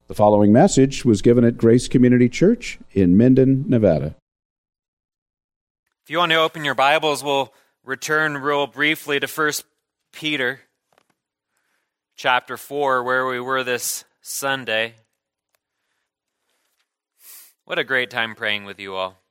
The following message was given at Grace Community Church in Minden, Nevada. If you want to open your Bibles, we'll return real briefly to 1 Peter chapter 4, where we were this Sunday. What a great time praying with you all.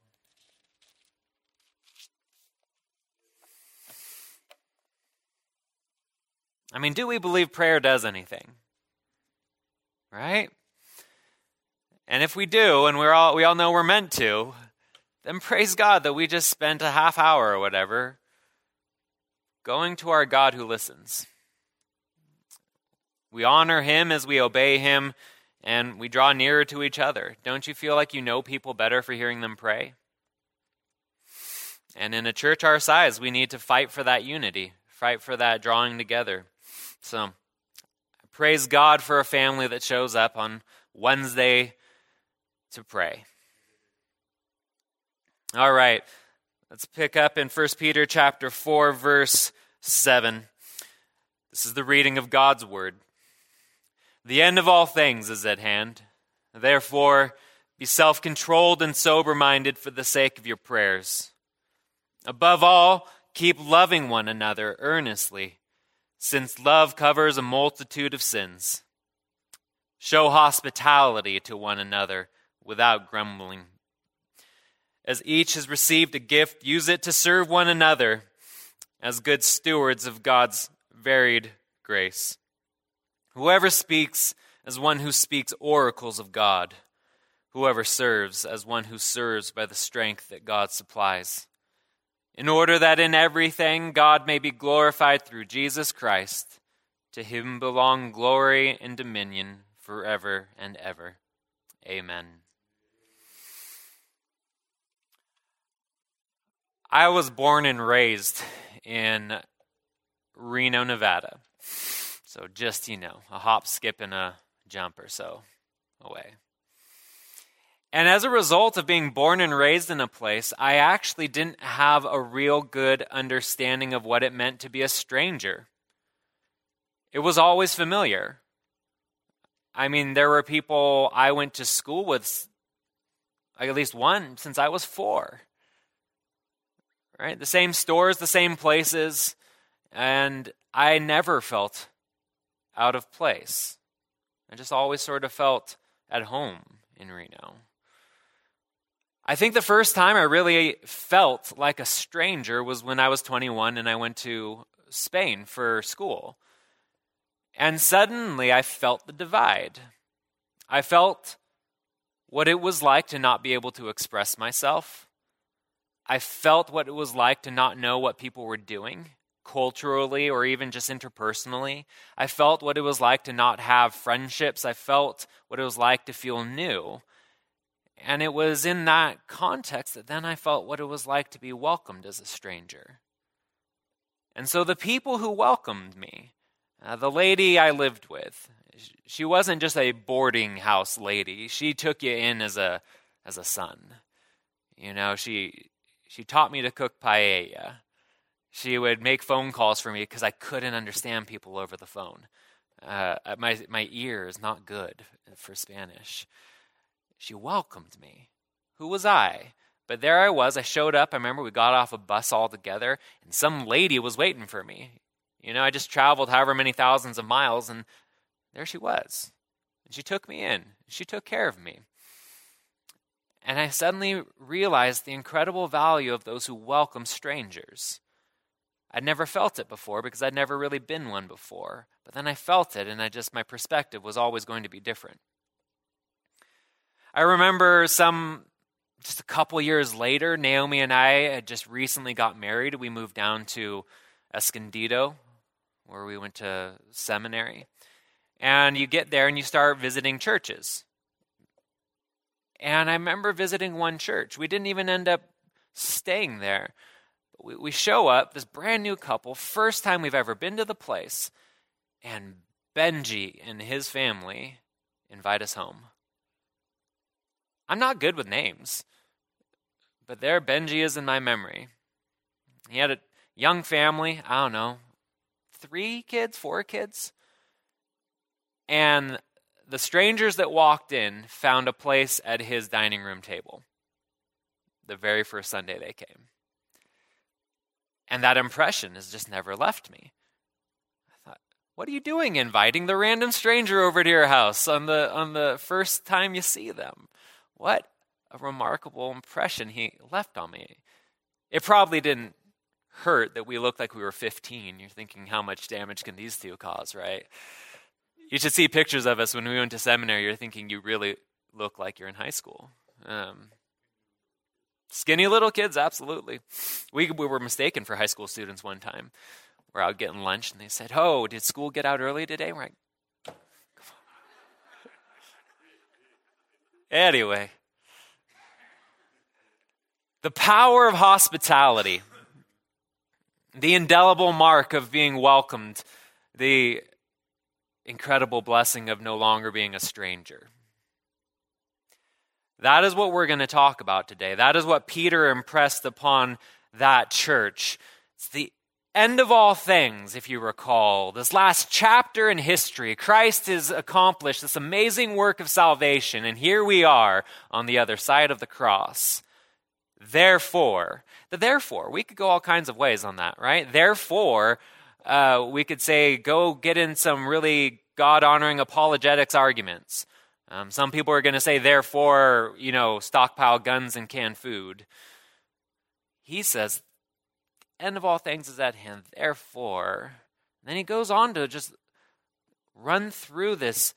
I mean, do we believe prayer does anything? Right? And if we do, and we all know we're meant to, then praise God that we just spent a half hour or whatever going to our God who listens. We honor Him as we obey Him, and we draw nearer to each other. Don't you feel like you know people better for hearing them pray? And in a church our size, we need to fight for that unity, fight for that drawing together. So, praise God for a family that shows up on Wednesday to pray. All right, let's pick up in 1 Peter chapter 4, verse 7. This is the reading of God's word. The end of all things is at hand. Therefore, be self-controlled and sober-minded for the sake of your prayers. Above all, keep loving one another earnestly, since love covers a multitude of sins. Show hospitality to one another without grumbling. As each has received a gift, use it to serve one another as good stewards of God's varied grace. Whoever speaks as one who speaks oracles of God. Whoever serves as one who serves by the strength that God supplies. In order that in everything God may be glorified through Jesus Christ. To Him belong glory and dominion forever and ever. Amen. I was born and raised in Reno, Nevada. So just, a hop, skip, and a jump or so away. And as a result of being born and raised in a place, I actually didn't have a real good understanding of what it meant to be a stranger. It was always familiar. I mean, there were people I went to school with, at least one, since I was 4. Right? The same stores, the same places, and I never felt out of place. I just always sort of felt at home in Reno. I think the first time I really felt like a stranger was when I was 21 and I went to Spain for school. And suddenly I felt the divide. I felt what it was like to not be able to express myself. I felt what it was like to not know what people were doing, culturally or even just interpersonally. I felt what it was like to not have friendships. I felt what it was like to feel new. And it was in that context that then I felt what it was like to be welcomed as a stranger. And so the people who welcomed me, the lady I lived with, she wasn't just a boarding house lady. She took you in as a son. She taught me to cook paella. She would make phone calls for me because I couldn't understand people over the phone. My ear is not good for Spanish. She welcomed me. Who was I? But there I was. I showed up. I remember we got off a bus all together, and some lady was waiting for me. I just traveled however many thousands of miles, and there she was. And she took me in. She took care of me. And I suddenly realized the incredible value of those who welcome strangers. I'd never felt it before because I'd never really been one before. But then I felt it, and my perspective was always going to be different. I remember just a couple years later, Naomi and I had just recently got married. We moved down to Escondido, where we went to seminary. And you get there and you start visiting churches. And I remember visiting one church. We didn't even end up staying there. We show up, this brand new couple, first time we've ever been to the place, and Benji and his family invite us home. I'm not good with names, but there Benji is in my memory. He had a young family, 3 kids, 4 kids. And the strangers that walked in found a place at his dining room table the very first Sunday they came. And that impression has just never left me. I thought, what are you doing inviting the random stranger over to your house on the first time you see them? What a remarkable impression he left on me. It probably didn't hurt that we looked like we were 15. You're thinking, how much damage can these two cause, right? You should see pictures of us when we went to seminary. You're thinking you really look like you're in high school. Skinny little kids, absolutely. We were mistaken for high school students one time. We're out getting lunch, and they said, "Oh, did school get out early today?" We're like, come on. Anyway, the power of hospitality, the indelible mark of being welcomed, the incredible blessing of no longer being a stranger. That is what we're going to talk about today. That is what Peter impressed upon that church. It's the end of all things, if you recall. This last chapter in history, Christ has accomplished this amazing work of salvation, and here we are on the other side of the cross. Therefore, we could go all kinds of ways on that, right? Therefore, we could say, go get in some really God-honoring apologetics arguments. Some people are going to say, therefore, stockpile guns and canned food. He says, the end of all things is at hand, therefore. And then he goes on to just run through this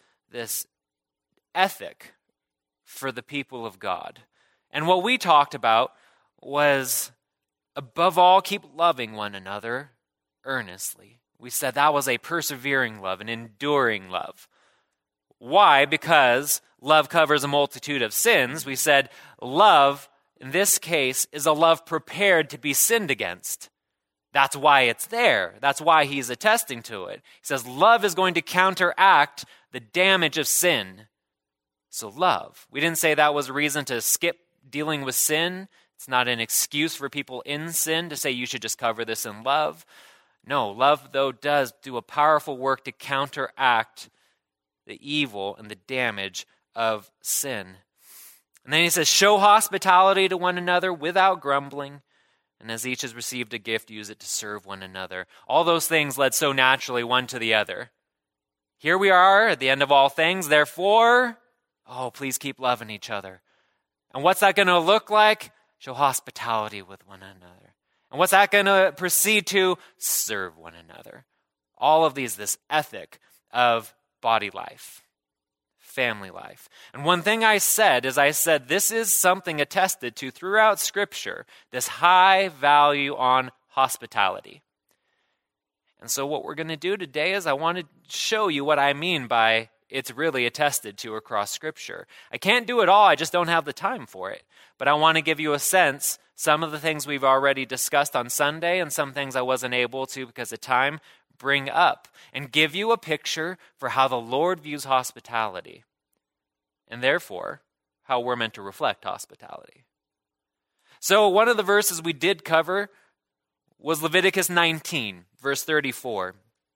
ethic for the people of God. And what we talked about was, above all, keep loving one another earnestly. We said that was a persevering love, an enduring love. Why? Because love covers a multitude of sins. We said love, in this case, is a love prepared to be sinned against. That's why it's there. That's why he's attesting to it. He says love is going to counteract the damage of sin. So love. We didn't say that was a reason to skip dealing with sin. It's not an excuse for people in sin to say you should just cover this in love. No, love, though, does do a powerful work to counteract the evil and the damage of sin. And then he says, show hospitality to one another without grumbling. And as each has received a gift, use it to serve one another. All those things led so naturally one to the other. Here we are at the end of all things. Therefore, please keep loving each other. And what's that going to look like? Show hospitality with one another. And what's that going to proceed to? Serve one another. All of these, this ethic of body life, family life. And one thing I said is this is something attested to throughout Scripture, this high value on hospitality. And so what we're going to do today is I want to show you what I mean by it's really attested to across Scripture. I can't do it all, I just don't have the time for it. But I want to give you a sense, some of the things we've already discussed on Sunday and some things I wasn't able to because of time, bring up and give you a picture for how the Lord views hospitality and therefore how we're meant to reflect hospitality. So one of the verses we did cover was Leviticus 19, verse 34.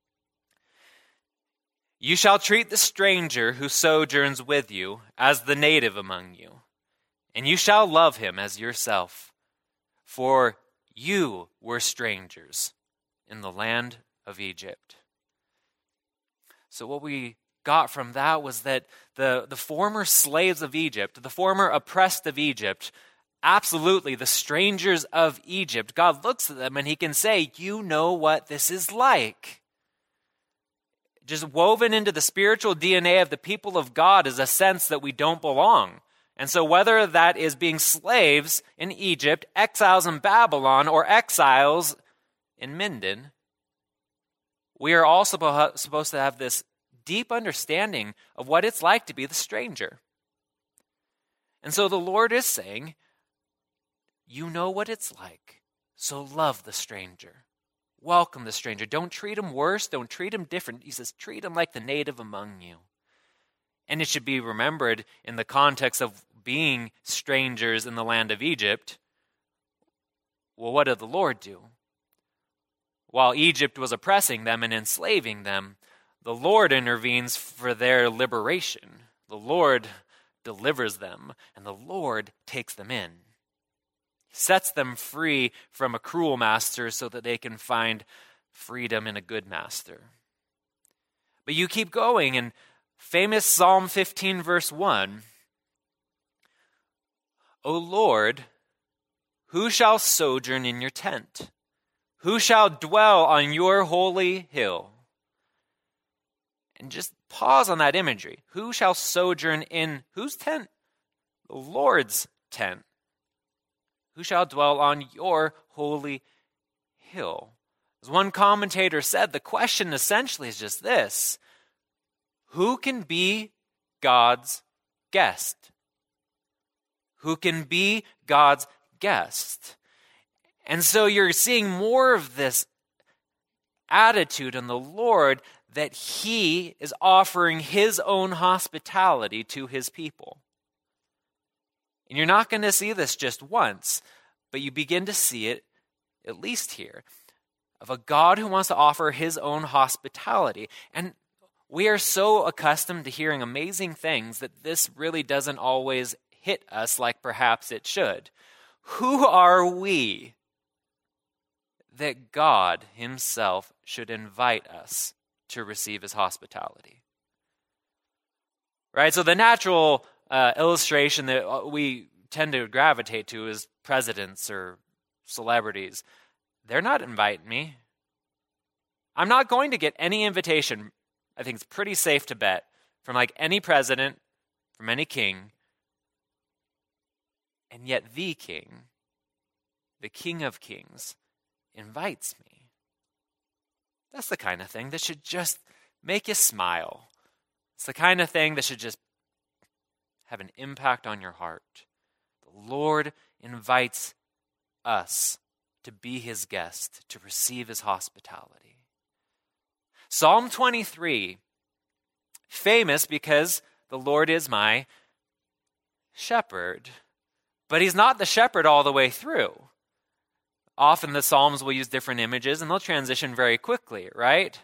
You shall treat the stranger who sojourns with you as the native among you, and you shall love him as yourself, for you were strangers in the land of Egypt. So what we got from that was that the former slaves of Egypt, the former oppressed of Egypt, absolutely the strangers of Egypt, God looks at them and he can say, you know what this is like. Just woven into the spiritual DNA of the people of God is a sense that we don't belong. And so whether that is being slaves in Egypt, exiles in Babylon, or exiles in Minden, we are all supposed to have this deep understanding of what it's like to be the stranger. And so the Lord is saying, you know what it's like, so love the stranger. Welcome the stranger. Don't treat him worse. Don't treat him different. He says, treat him like the native among you. And it should be remembered in the context of being strangers in the land of Egypt. Well, what did the Lord do? While Egypt was oppressing them and enslaving them, the Lord intervenes for their liberation. The Lord delivers them, and the Lord takes them in. He sets them free from a cruel master so that they can find freedom in a good master. But you keep going, and famous Psalm 15 verse 1, O Lord, who shall sojourn in your tent? Who shall dwell on your holy hill? And just pause on that imagery. Who shall sojourn in whose tent? The Lord's tent. Who shall dwell on your holy hill? As one commentator said, the question essentially is just this: who can be God's guest? Who can be God's guest? And so you're seeing more of this attitude in the Lord that he is offering his own hospitality to his people. And you're not going to see this just once, but you begin to see it at least here, of a God who wants to offer his own hospitality. And we are so accustomed to hearing amazing things that this really doesn't always hit us like perhaps it should. Who are we that God himself should invite us to receive his hospitality? Right? So the natural illustration that we tend to gravitate to is presidents or celebrities. They're not inviting me. I'm not going to get any invitation, I think it's pretty safe to bet, from like any president, from any king. And yet the King of Kings, invites me. That's the kind of thing that should just make you smile. It's the kind of thing that should just have an impact on your heart. The Lord invites us to be his guest, to receive his hospitality. Psalm 23, famous because the Lord is my shepherd. But he's not the shepherd all the way through. Often the Psalms will use different images and they'll transition very quickly, right?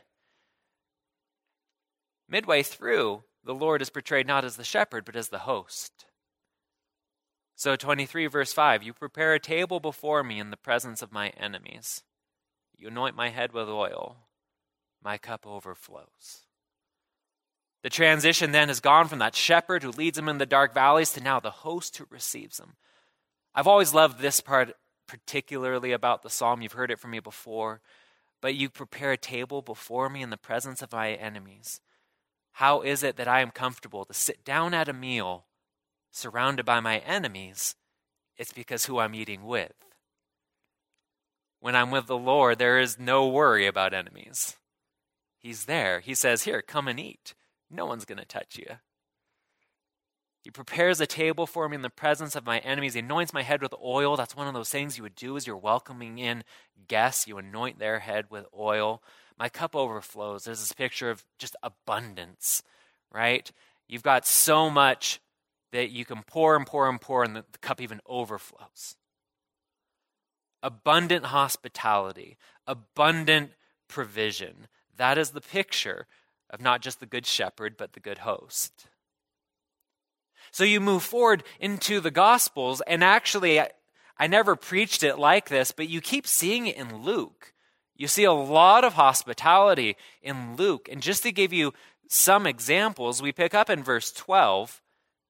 Midway through, the Lord is portrayed not as the shepherd, but as the host. So 23 verse 5, you prepare a table before me in the presence of my enemies. You anoint my head with oil. My cup overflows. The transition then has gone from that shepherd who leads him in the dark valleys to now the host who receives him. I've always loved this part particularly about the psalm. You've heard it from me before. But you prepare a table before me in the presence of my enemies. How is it that I am comfortable to sit down at a meal surrounded by my enemies? It's because who I'm eating with. When I'm with the Lord, there is no worry about enemies. He's there. He says, here, come and eat. No one's going to touch you. He prepares a table for me in the presence of my enemies. He anoints my head with oil. That's one of those things you would do as you're welcoming in guests. You anoint their head with oil. My cup overflows. There's this picture of just abundance, right? You've got so much that you can pour and pour and pour, and the cup even overflows. Abundant hospitality, abundant provision. That is the picture of not just the good shepherd, but the good host. So you move forward into the Gospels, and actually, I never preached it like this, but you keep seeing it in Luke. You see a lot of hospitality in Luke. And just to give you some examples, we pick up in verse 12,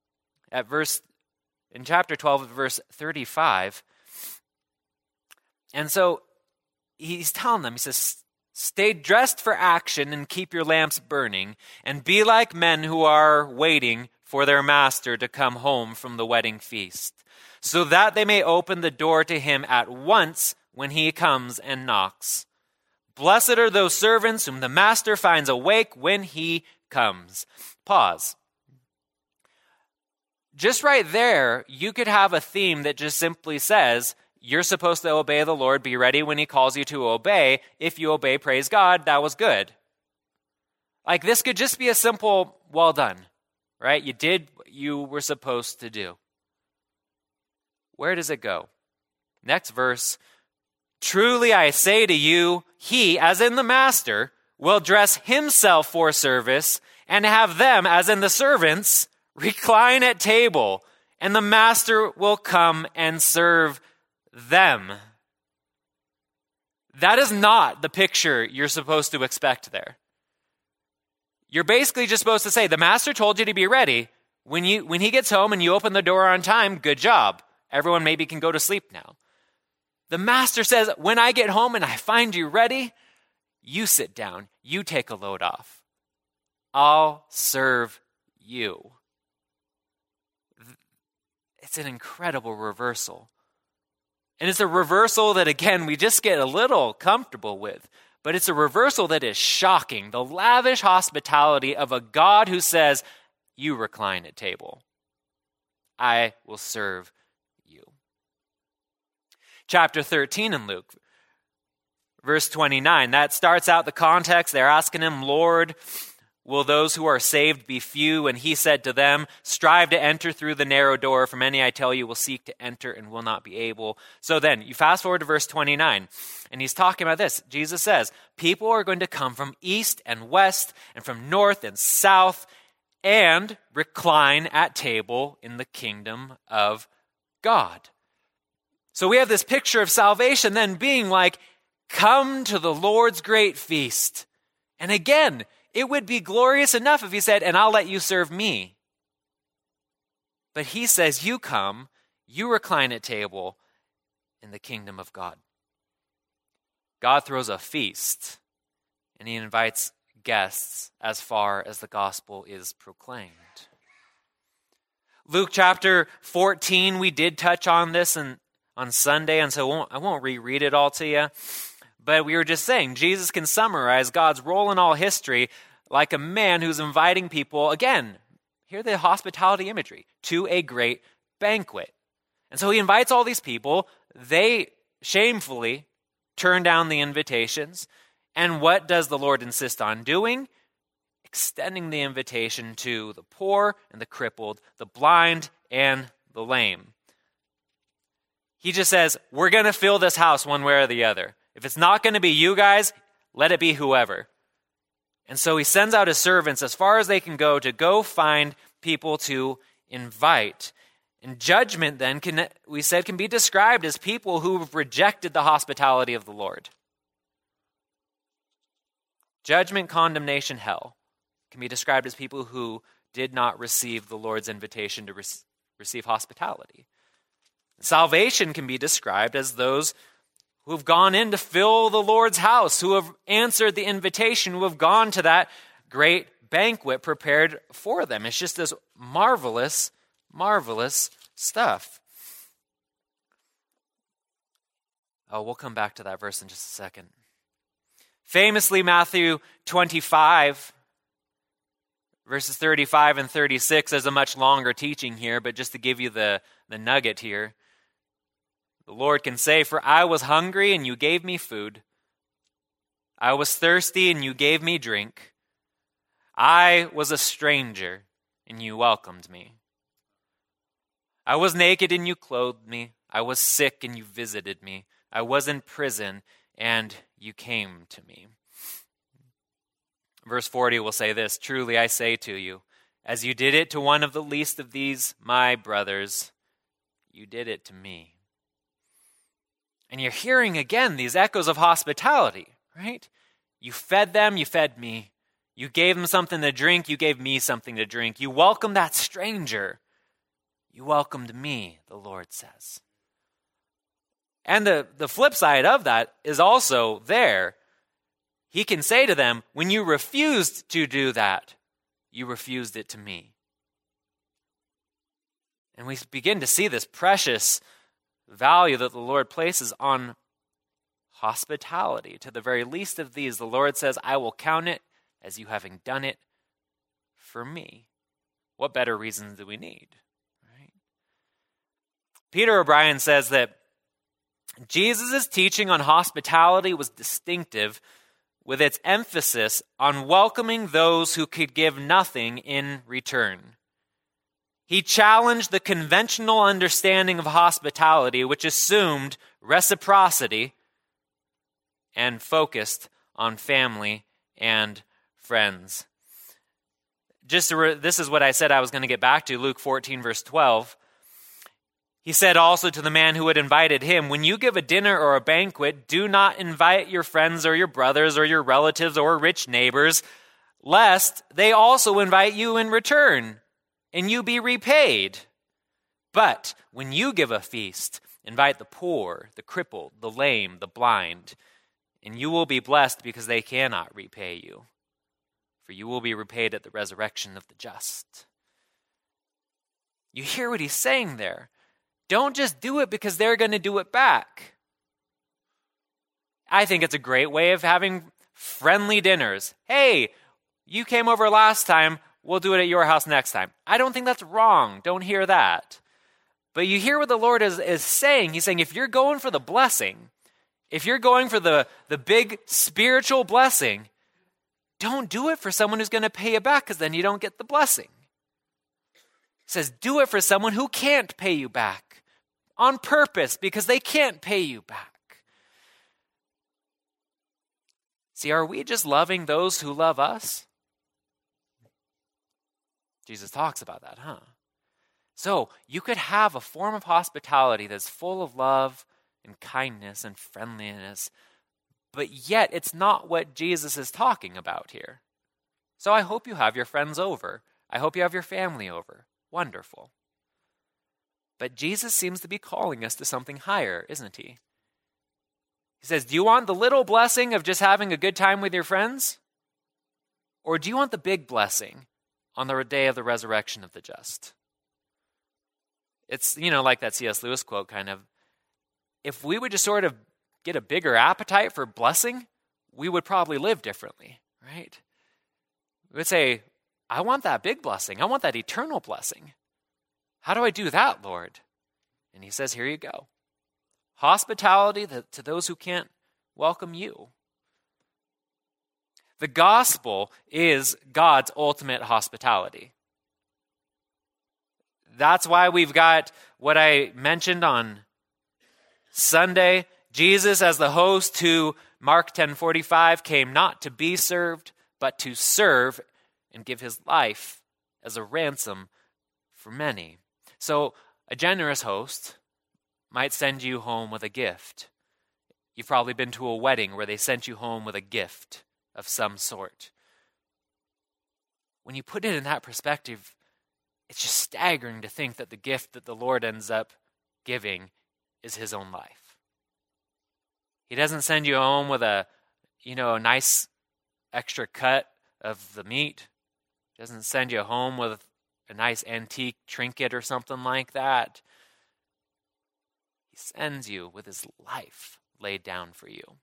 in chapter 12, verse 35. And so he's telling them, he says, stay dressed for action and keep your lamps burning, and be like men who are waiting for their master to come home from the wedding feast, so that they may open the door to him at once when he comes and knocks. Blessed are those servants whom the master finds awake when he comes. Pause. Just right there, you could have a theme that just simply says, you're supposed to obey the Lord, be ready when he calls you to obey. If you obey, praise God, that was good. Like this could just be a simple, well done, right? You did what you were supposed to do. Where does it go? Next verse, truly I say to you, he, as in the master, will dress himself for service and have them, as in the servants, recline at table, and the master will come and serve them. That is not the picture you're supposed to expect there. You're basically just supposed to say, the master told you to be ready. When he gets home and you open the door on time, good job. Everyone maybe can go to sleep now. The master says, when I get home and I find you ready, you sit down, you take a load off. I'll serve you. It's an incredible reversal. And it's a reversal that, again, we just get a little comfortable with. But it's a reversal that is shocking. The lavish hospitality of a God who says, you recline at table. I will serve you. Chapter 13 in Luke, verse 29. That starts out the context. They're asking him, Lord, will those who are saved be few? And he said to them, strive to enter through the narrow door, for many, I tell you, will seek to enter and will not be able. So then, you fast forward to verse 29, and he's talking about this. Jesus says, people are going to come from east and west, and from north and south, and recline at table in the kingdom of God. So we have this picture of salvation then being like, come to the Lord's great feast. And again, it would be glorious enough if he said, and I'll let you serve me. But he says, you come, you recline at table in the kingdom of God. God throws a feast, and he invites guests as far as the gospel is proclaimed. Luke chapter 14, we did touch on this on Sunday, and so I won't reread it all to you. But we were just saying, Jesus can summarize God's role in all history like a man who's inviting people, again, hear the hospitality imagery, to a great banquet. And so he invites all these people. They shamefully turn down the invitations. And what does the Lord insist on doing? Extending the invitation to the poor and the crippled, the blind and the lame. He just says, we're going to fill this house one way or the other. If it's not going to be you guys, let it be whoever. And so he sends out his servants as far as they can go find people to invite. And judgment then, can be described as people who have rejected the hospitality of the Lord. Judgment, condemnation, hell can be described as people who did not receive the Lord's invitation to receive hospitality. Salvation can be described as those who have gone in to fill the Lord's house, who have answered the invitation, who have gone to that great banquet prepared for them. It's just this marvelous, marvelous stuff. Oh, we'll come back to that verse in just a second. Famously, Matthew 25, verses 35 and 36, there's a much longer teaching here, but just to give you the nugget here, the Lord can say, for I was hungry and you gave me food. I was thirsty and you gave me drink. I was a stranger and you welcomed me. I was naked and you clothed me. I was sick and you visited me. I was in prison and you came to me. Verse 40 will say this, truly I say to you, as you did it to one of the least of these, my brothers, you did it to me. And you're hearing again these echoes of hospitality, right? You fed them, you fed me. You gave them something to drink, you gave me something to drink. You welcomed that stranger. You welcomed me, the Lord says. And the flip side of that is also there. He can say to them, when you refused to do that, you refused it to me. And we begin to see this precious value that the Lord places on hospitality. To the very least of these, the Lord says, I will count it as you having done it for me. What better reasons do we need? Right? Peter O'Brien says that Jesus' teaching on hospitality was distinctive with its emphasis on welcoming those who could give nothing in return. He challenged the conventional understanding of hospitality, which assumed reciprocity and focused on family and friends. This is what I said I was going to get back to, Luke 14, verse 12. He said also to the man who had invited him, when you give a dinner or a banquet, do not invite your friends or your brothers or your relatives or rich neighbors, lest they also invite you in return, and you be repaid. But when you give a feast, invite the poor, the crippled, the lame, the blind, and you will be blessed because they cannot repay you. For you will be repaid at the resurrection of the just. You hear what he's saying there. Don't just do it because they're going to do it back. I think it's a great way of having friendly dinners. Hey, you came over last time, we'll do it at your house next time. I don't think that's wrong. Don't hear that. But you hear what the Lord is saying. He's saying if you're going for the blessing, if you're going for the big spiritual blessing, don't do it for someone who's going to pay you back, because then you don't get the blessing. He says do it for someone who can't pay you back on purpose because they can't pay you back. See, are we just loving those who love us? Jesus talks about that, huh? So you could have a form of hospitality that's full of love and kindness and friendliness, but yet it's not what Jesus is talking about here. So I hope you have your friends over. I hope you have your family over. Wonderful. But Jesus seems to be calling us to something higher, isn't he? He says, do you want the little blessing of just having a good time with your friends? Or do you want the big blessing on the day of the resurrection of the just? It's, like that C.S. Lewis quote kind of, if we would just sort of get a bigger appetite for blessing, we would probably live differently, right? We would say, I want that big blessing. I want that eternal blessing. How do I do that, Lord? And he says, here you go. Hospitality to those who can't welcome you. The gospel is God's ultimate hospitality. That's why we've got what I mentioned on Sunday. Jesus as the host who, Mark 10:45, came not to be served, but to serve and give his life as a ransom for many. So a generous host might send you home with a gift. You've probably been to a wedding where they sent you home with a gift of some sort. When you put it in that perspective, it's just staggering to think that the gift that the Lord ends up giving is his own life. He doesn't send you home with a nice extra cut of the meat. He doesn't send you home with a nice antique trinket or something like that. He sends you with his life laid down for you.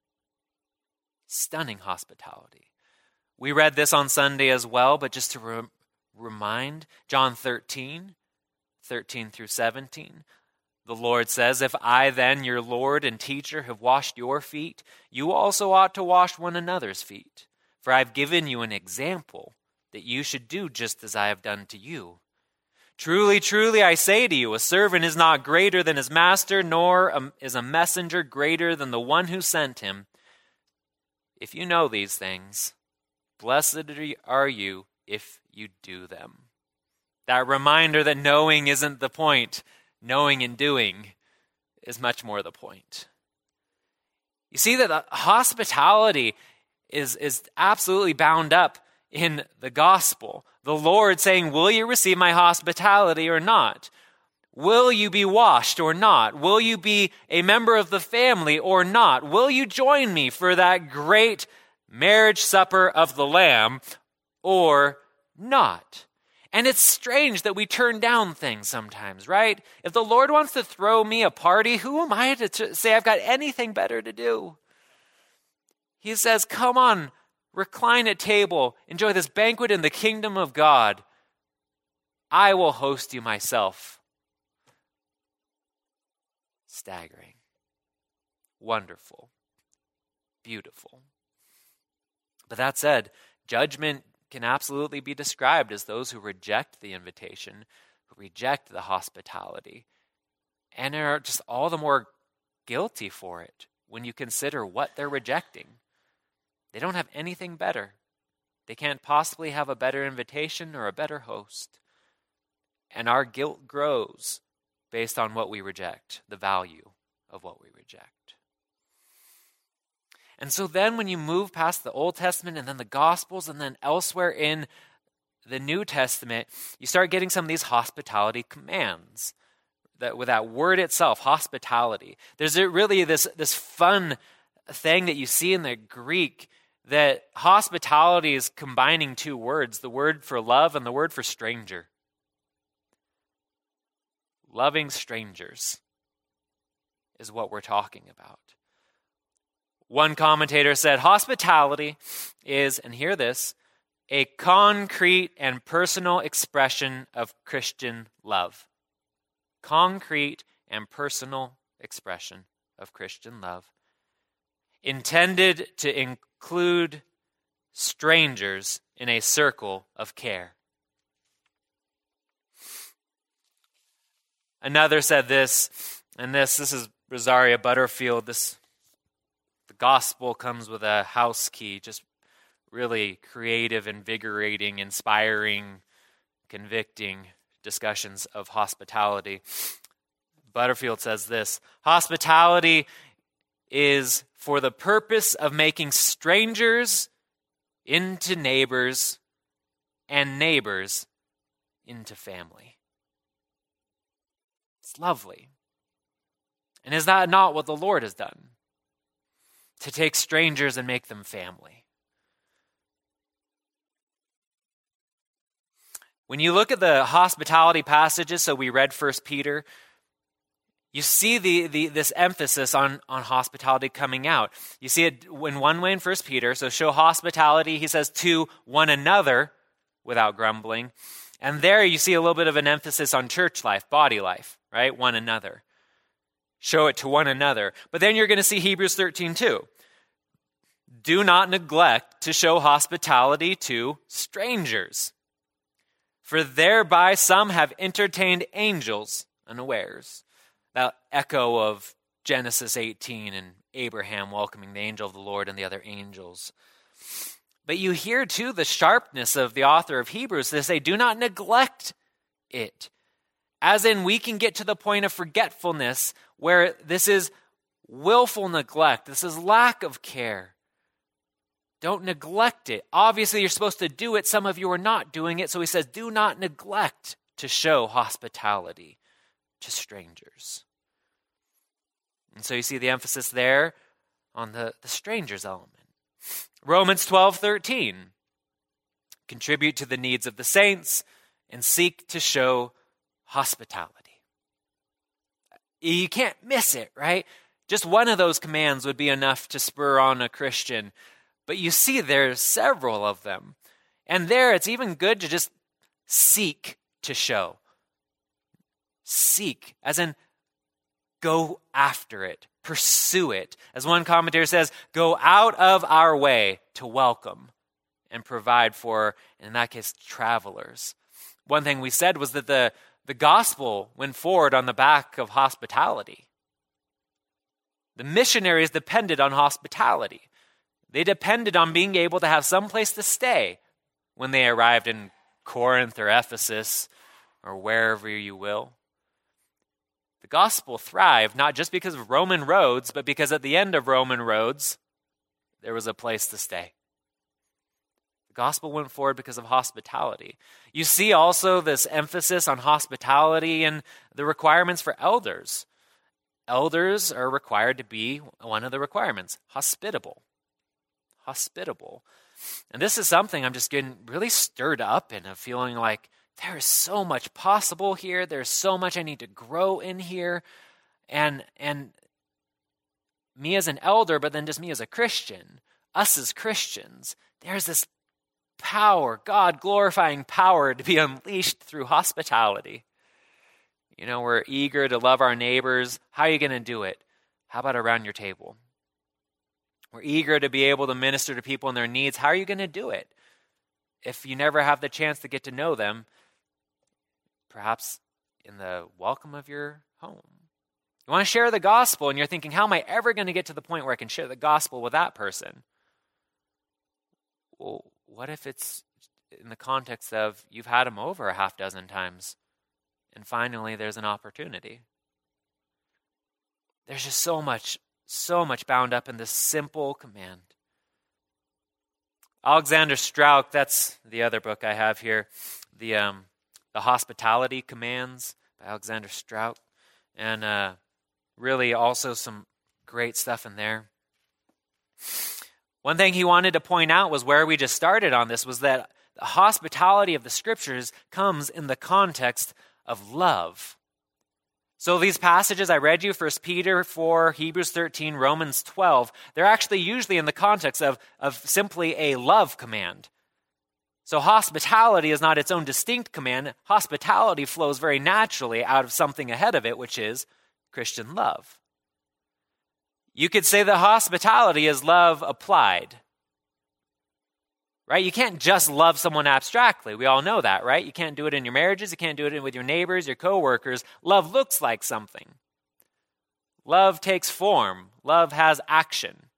Stunning hospitality. We read this on Sunday as well, but just to remind, John 13 through 17, the Lord says, if I then, your Lord and teacher, have washed your feet, you also ought to wash one another's feet. For I've given you an example that you should do just as I have done to you. Truly, truly, I say to you, a servant is not greater than his master, nor is a messenger greater than the one who sent him. If you know these things, blessed are you if you do them. That reminder that knowing isn't the point. Knowing and doing is much more the point. You see that hospitality is absolutely bound up in the gospel. The Lord saying, will you receive my hospitality or not? Will you be washed or not? Will you be a member of the family or not? Will you join me for that great marriage supper of the Lamb or not? And it's strange that we turn down things sometimes, right? If the Lord wants to throw me a party, who am I to say I've got anything better to do? He says, come on, recline at table, enjoy this banquet in the kingdom of God. I will host you myself. Staggering. Wonderful. Beautiful. But that said, judgment can absolutely be described as those who reject the invitation, who reject the hospitality, and are just all the more guilty for it when you consider what they're rejecting. They don't have anything better. They can't possibly have a better invitation or a better host. And our guilt grows based on what we reject, the value of what we reject. And so then when you move past the Old Testament and then the Gospels and then elsewhere in the New Testament, you start getting some of these hospitality commands. That with that word itself, hospitality. There's really this fun thing that you see in the Greek that hospitality is combining two words, the word for love and the word for stranger. Loving strangers is what we're talking about. One commentator said, hospitality is, and hear this, a concrete and personal expression of Christian love. Concrete and personal expression of Christian love, intended to include strangers in a circle of care. Another said this, and this is Rosaria Butterfield. The gospel comes with a house key, just really creative, invigorating, inspiring, convicting discussions of hospitality. Butterfield says this: hospitality is for the purpose of making strangers into neighbors and neighbors into family. It's lovely. And is that not what the Lord has done? To take strangers and make them family. When you look at the hospitality passages, so we read 1 Peter, you see this emphasis on hospitality coming out. You see it in one way in 1 Peter, so show hospitality, he says, to one another without grumbling. And there you see a little bit of an emphasis on church life, body life, right? One another. Show it to one another. But then you're going to see Hebrews 13 too. Do not neglect to show hospitality to strangers, for thereby some have entertained angels unawares. That echo of Genesis 18 and Abraham welcoming the angel of the Lord and the other angels. But you hear too the sharpness of the author of Hebrews to say, do not neglect it. As in, we can get to the point of forgetfulness where this is willful neglect. This is lack of care. Don't neglect it. Obviously, you're supposed to do it. Some of you are not doing it. So he says, do not neglect to show hospitality to strangers. And so you see the emphasis there on the strangers element. Romans 12:13. Contribute to the needs of the saints and seek to show hospitality. You can't miss it, right? Just one of those commands would be enough to spur on a Christian. But you see there's several of them. And there it's even good to just seek to show. Seek, as in go after it, pursue it. As one commentator says, go out of our way to welcome and provide for, in that case, travelers. One thing we said was that the gospel went forward on the back of hospitality. The missionaries depended on hospitality. They depended on being able to have some place to stay when they arrived in Corinth or Ephesus or wherever you will. The gospel thrived not just because of Roman roads, but because at the end of Roman roads, there was a place to stay. The gospel went forward because of hospitality. You see also this emphasis on hospitality and the requirements for elders. Elders are required to be, one of the requirements, hospitable. Hospitable. And this is something I'm just getting really stirred up in, of feeling like there is so much possible here. There's so much I need to grow in here. And me as an elder, but then just me as a Christian, us as Christians, there's this power, God-glorifying power to be unleashed through hospitality. You know, we're eager to love our neighbors. How are you going to do it? How about around your table? We're eager to be able to minister to people in their needs. How are you going to do it? If you never have the chance to get to know them, perhaps in the welcome of your home. You want to share the gospel, and you're thinking, how am I ever going to get to the point where I can share the gospel with that person? Well, what if it's in the context of you've had them over a half dozen times and finally there's an opportunity? There's just so much bound up in this simple command. Alexander Strauch, that's the other book I have here, the Hospitality Commands by Alexander Strauch, and really also some great stuff in there. One thing he wanted to point out was where we just started on this, was that the hospitality of the Scriptures comes in the context of love. So these passages I read you, 1 Peter 4, Hebrews 13, Romans 12, they're actually usually in the context of simply a love command. So hospitality is not its own distinct command. Hospitality flows very naturally out of something ahead of it, which is Christian love. You could say that hospitality is love applied. Right? You can't just love someone abstractly. We all know that, right? You can't do it in your marriages. You can't do it with your neighbors, your coworkers. Love looks like something. Love takes form. Love has action.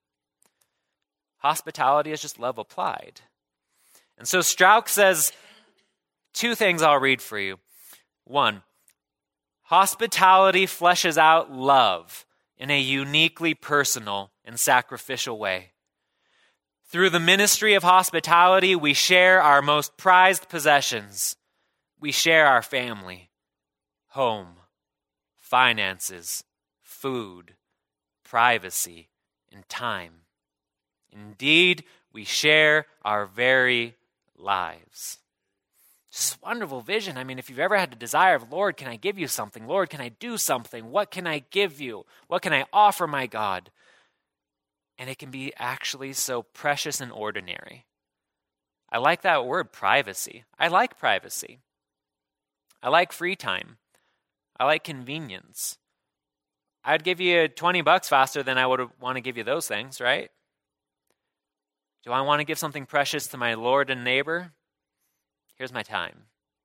Hospitality is just love applied. And so Strauch says two things I'll read for you. One, hospitality fleshes out love in a uniquely personal and sacrificial way. Through the ministry of hospitality, we share our most prized possessions. We share our family, home, finances, food, privacy, and time. Indeed, we share our very lives. Just a wonderful vision. I mean, if you've ever had the desire of, Lord, can I give you something? Lord, can I do something? What can I give you? What can I offer my God? And it can be actually so precious and ordinary. I like that word, privacy. I like privacy. I like free time. I like convenience. I'd give you $20 faster than I would want to give you those things, right? Do I want to give something precious to my Lord and neighbor? Here's my time.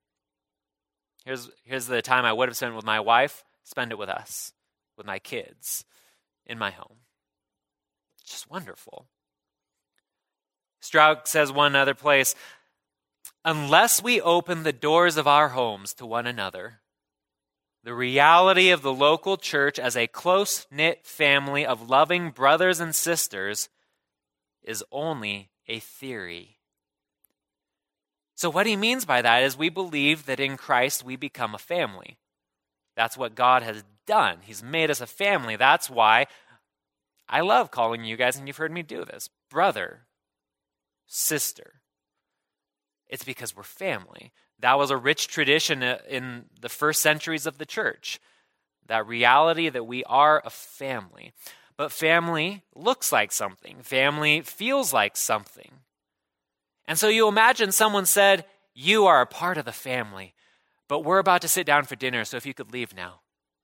Here's the time I would have spent with my wife. Spend it with us, with my kids, in my home. It's just wonderful. Strauch says one other place, unless we open the doors of our homes to one another, the reality of the local church as a close-knit family of loving brothers and sisters is only a theory. So what he means by that is we believe that in Christ we become a family. That's what God has done. He's made us a family. That's why I love calling you guys, and you've heard me do this, brother, sister. It's because we're family. That was a rich tradition in the first centuries of the church, that reality that we are a family. But family looks like something. Family feels like something. And so you imagine someone said, you are a part of the family, but we're about to sit down for dinner, so if you could leave now.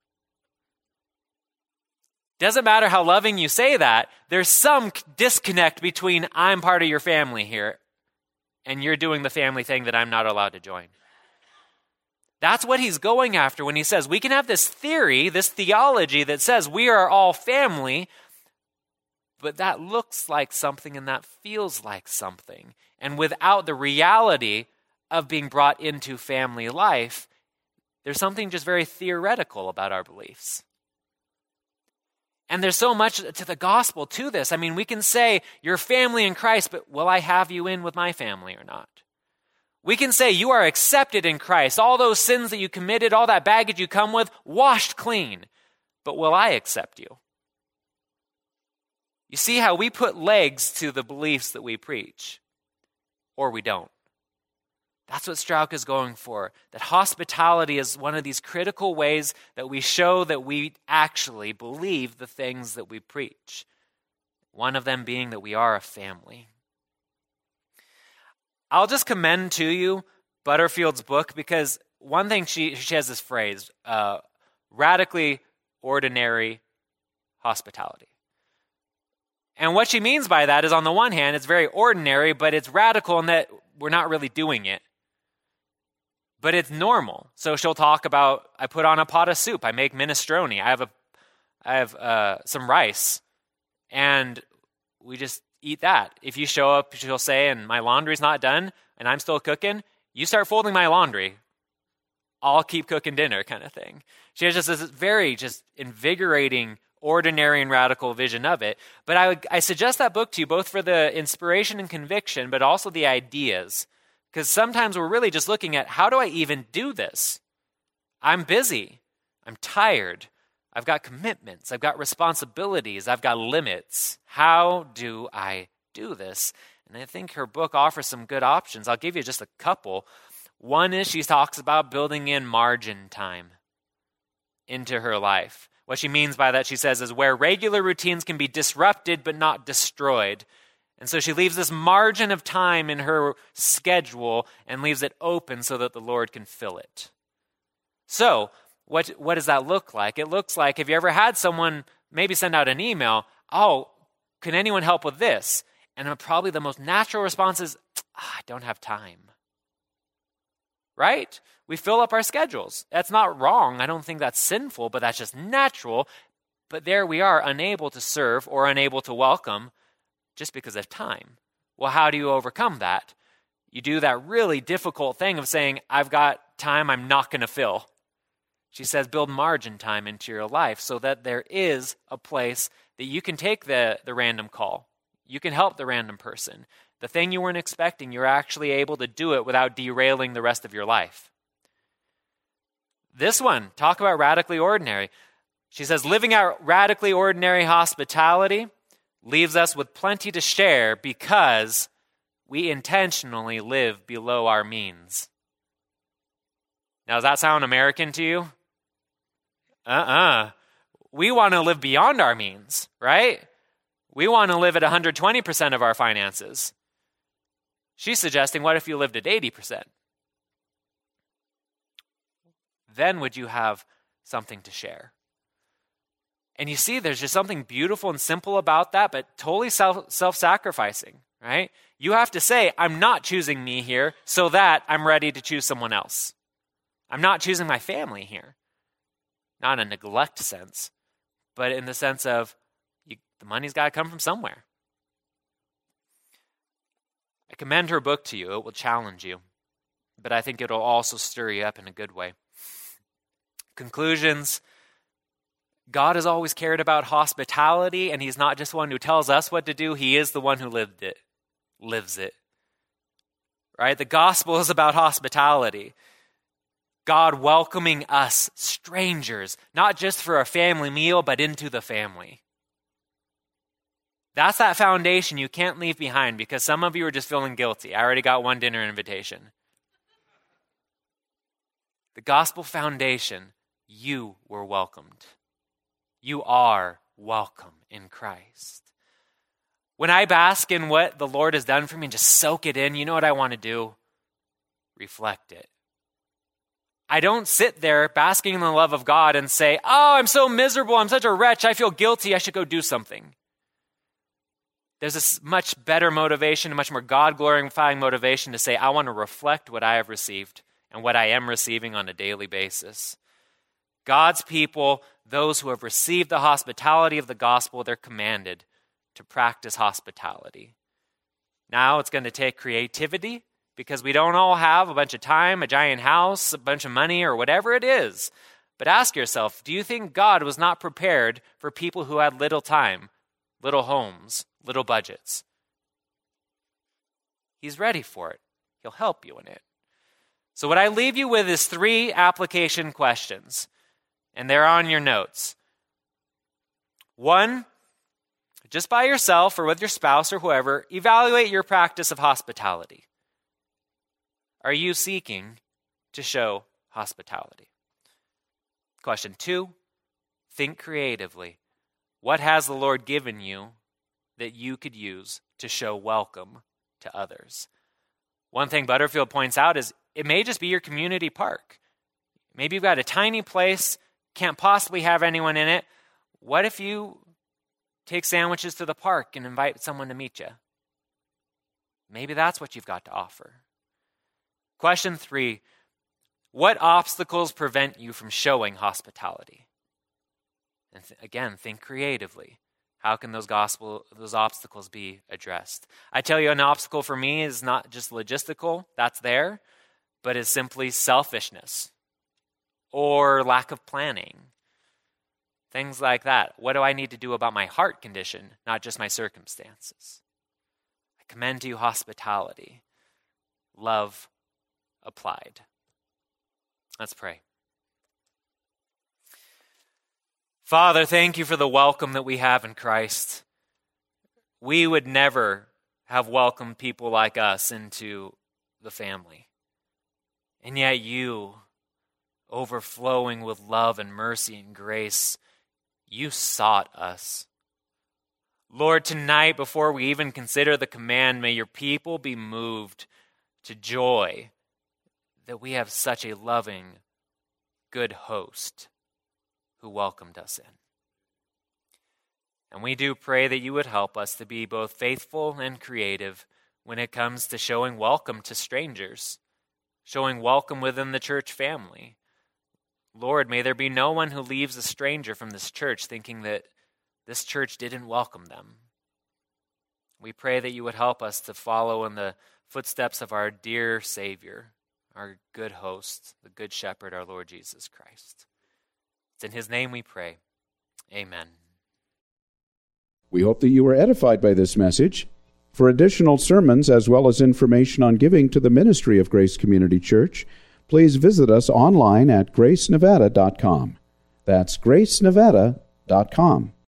Doesn't matter how loving you say that, there's some disconnect between I'm part of your family here and you're doing the family thing that I'm not allowed to join. That's what he's going after when he says we can have this theory, this theology that says we are all family, but that looks like something and that feels like something. And without the reality of being brought into family life, there's something just very theoretical about our beliefs. And there's so much to the gospel to this. I mean, we can say you're family in Christ, but will I have you in with my family or not? We can say you are accepted in Christ. All those sins that you committed, all that baggage you come with, washed clean. But will I accept you? You see how we put legs to the beliefs that we preach, or we don't. That's what Strauch is going for, that hospitality is one of these critical ways that we show that we actually believe the things that we preach. One of them being that we are a family. I'll just commend to you Butterfield's book, because one thing she has this phrase, radically ordinary hospitality. And what she means by that is, on the one hand, it's very ordinary, but it's radical in that we're not really doing it. But it's normal. So she'll talk about, I put on a pot of soup, I make minestrone, I have some rice, and we just eat that. If you show up, she'll say, and my laundry's not done, and I'm still cooking, you start folding my laundry. I'll keep cooking dinner kind of thing. She has just this very just invigorating, ordinary and radical vision of it. But I suggest that book to you both for the inspiration and conviction, but also the ideas. Because sometimes we're really just looking at, how do I even do this? I'm busy. I'm tired. I've got commitments. I've got responsibilities. I've got limits. How do I do this? And I think her book offers some good options. I'll give you just a couple. One is she talks about building in margin time into her life. What she means by that, she says, is where regular routines can be disrupted but not destroyed. And so she leaves this margin of time in her schedule and leaves it open so that the Lord can fill it. So, what does that look like? It looks like, have you ever had someone maybe send out an email, oh, can anyone help with this? And probably the most natural response is, I don't have time. Right? We fill up our schedules. That's not wrong. I don't think that's sinful, but that's just natural. But there we are, unable to serve or unable to welcome just because of time. Well, how do you overcome that? You do that really difficult thing of saying, I've got time I'm not going to fill. She says, build margin time into your life so that there is a place that you can take the random call. You can help the random person. The thing you weren't expecting, you're actually able to do it without derailing the rest of your life. This one, talk about radically ordinary. She says, living out radically ordinary hospitality leaves us with plenty to share because we intentionally live below our means. Now, does that sound American to you? We want to live beyond our means, right? We want to live at 120% of our finances. She's suggesting, what if you lived at 80%? Then would you have something to share? And you see, there's just something beautiful and simple about that, but totally self-sacrificing, right? You have to say, I'm not choosing me here so that I'm ready to choose someone else. I'm not choosing my family here. Not in a neglect sense, but in the sense of the money's got to come from somewhere. I commend her book to you. It will challenge you, but I think it'll also stir you up in a good way. Conclusions. God has always cared about hospitality, and he's not just one who tells us what to do. He is the one who lives it. Right? The gospel is about hospitality. God welcoming us, strangers, not just for a family meal, but into the family. That's that foundation you can't leave behind because some of you are just feeling guilty. I already got one dinner invitation. The gospel foundation, you were welcomed. You are welcome in Christ. When I bask in what the Lord has done for me and just soak it in, you know what I want to do? Reflect it. I don't sit there basking in the love of God and say, oh, I'm so miserable, I'm such a wretch, I feel guilty, I should go do something. There's this much better motivation, a much more God-glorifying motivation to say, I want to reflect what I have received and what I am receiving on a daily basis. God's people, those who have received the hospitality of the gospel, they're commanded to practice hospitality. Now it's going to take creativity because we don't all have a bunch of time, a giant house, a bunch of money, or whatever it is. But ask yourself, do you think God was not prepared for people who had little time, little homes, little budgets? He's ready for it. He'll help you in it. So what I leave you with is 3 application questions, and they're on your notes. 1, just by yourself or with your spouse or whoever, evaluate your practice of hospitality. Are you seeking to show hospitality? Question 2, think creatively. What has the Lord given you that you could use to show welcome to others? One thing Butterfield points out is it may just be your community park. Maybe you've got a tiny place, can't possibly have anyone in it. What if you take sandwiches to the park and invite someone to meet you? Maybe that's what you've got to offer. Question 3, what obstacles prevent you from showing hospitality? And again, think creatively. How can those obstacles be addressed? I tell you, an obstacle for me is not just logistical, that's there, but is simply selfishness or lack of planning. Things like that. What do I need to do about my heart condition, not just my circumstances? I commend to you hospitality, love applied. Let's pray. Father, thank you for the welcome that we have in Christ. We would never have welcomed people like us into the family. And yet you, overflowing with love and mercy and grace, you sought us. Lord, tonight, before we even consider the command, may your people be moved to joy that we have such a loving, good host who welcomed us in. And we do pray that you would help us to be both faithful and creative when it comes to showing welcome to strangers, showing welcome within the church family. Lord, may there be no one who leaves a stranger from this church thinking that this church didn't welcome them. We pray that you would help us to follow in the footsteps of our dear Savior, our good host, the good shepherd, our Lord Jesus Christ. It's in his name we pray. Amen. We hope that you were edified by this message. For additional sermons as well as information on giving to the ministry of Grace Community Church, please visit us online at gracenevada.com. That's gracenevada.com.